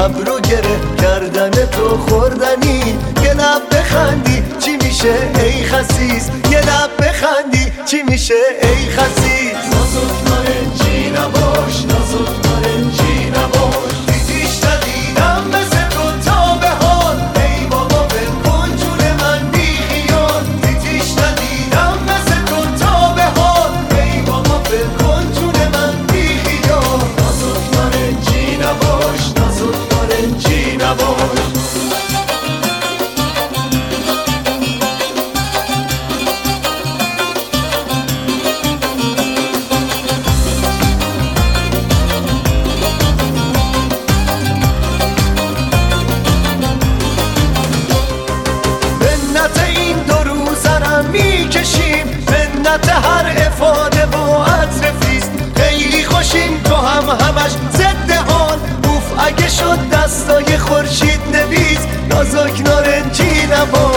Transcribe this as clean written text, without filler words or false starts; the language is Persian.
ابرو گره کردن تو خوردنی یه لب بخندی چی میشه ای خسیس، یه لب بخندی چی میشه ای خسیس. نازک نارنجی نباش، نازک نارنجی نباش، دیدیش ندیدم مثل تو تا به حال. ای بابا بکن جون من بی خیال، دیدیش ندیدم مثل تو تا به حال. ای بابا بکن جون من بی خیال. نازک نارنجی نباش، نازک نارنجی نباش. منت هر افاده و عطر فیست، خیلی خوشیم تو همش ضد حال. اوف اگه شد دستای خورشید نویس، نازک نارنجی نباش.